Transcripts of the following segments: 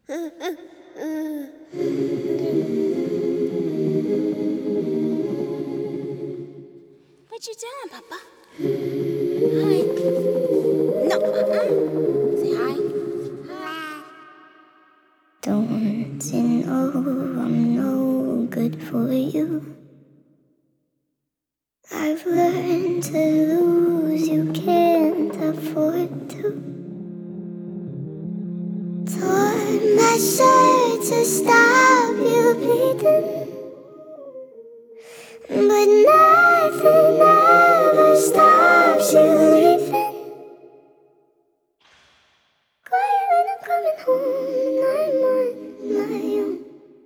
What you doing, Papa? Hi. No, say hi. Hi. Don't you know I'm no good for you? I've learned to lose, you can't afford to. Tore my shirt to stop you bleeding, but nothing ever stops you leaving. Quiet when I'm coming home and I'm on my own.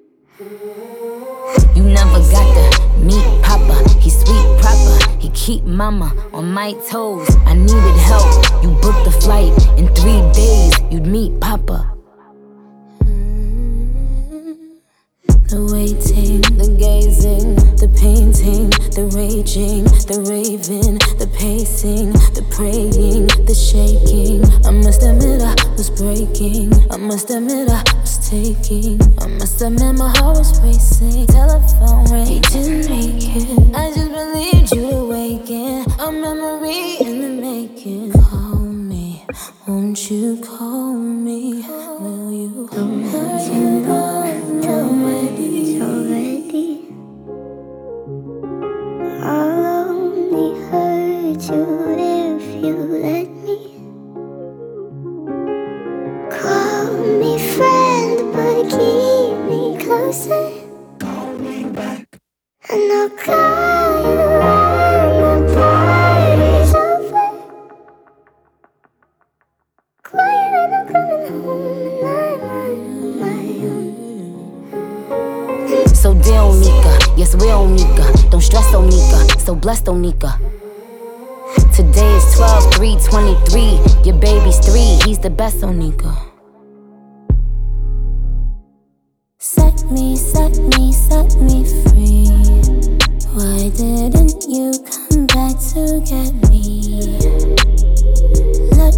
You never got to meet Papa. He sweet proper, he keep mama on my toes. I needed help, you booked the flight. In 3 days, you'd meet Papa. The waiting, the gazing, the painting, the raging, the raving, the pacing, the praying, the shaking. I must admit I was breaking. I must admit I was taking. I must admit my heart was racing. Telephone rang, he didn't make it. I just believed you'd awaken. A memory in the making. Call me, won't you call me? Will you? Don't you know already? I'll only hurt you if you let me. Call me friend, but keep me closer. Call me back. And I'll call you when the party's over. Quiet when I'm coming home and I'm on my own. So dear Onika, yes we're Onika. Don't stress Onika, so blessed Onika. Today is 12/3/23. Your baby's 3, he's the best Onika. Set me free. Why didn't you come back to get me? Let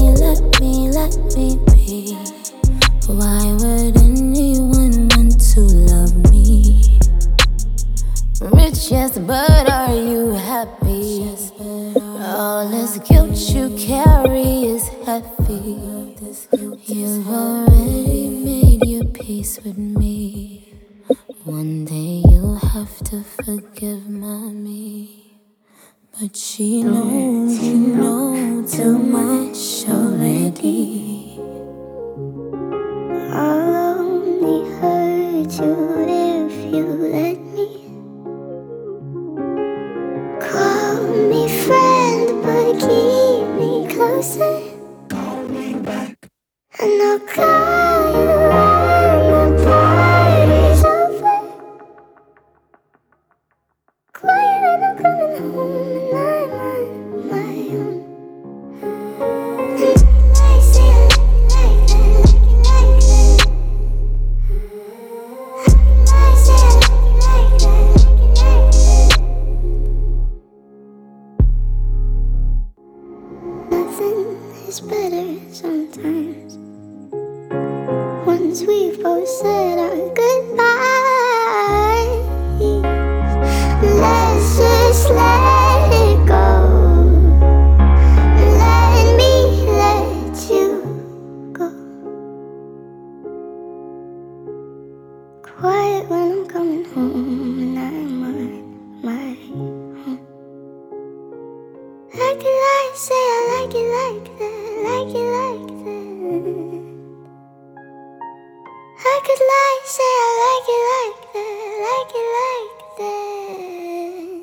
me be. Why would anyone want to love me? Rich, yes, but are you happy? All this guilt you carry is heavy. You've already made your peace with me. One day you'll have to forgive mommy, but she knows you know too much already. I'll only hurt you if you let me. Call me friend, but keep me closer. Call me back. And I'll call you when the party's over. Quiet when I'm coming home and I'm on my own. I say I like that, like that. I say I like that, like that. Nothing is better sometimes. Once we've both said our goodbyes, let's just let it go. Let me let you go. Quiet when I'm coming home and I'm on my own. I could lie, say I like it like that, like it like that. I could lie, say I like it like that, like it like that.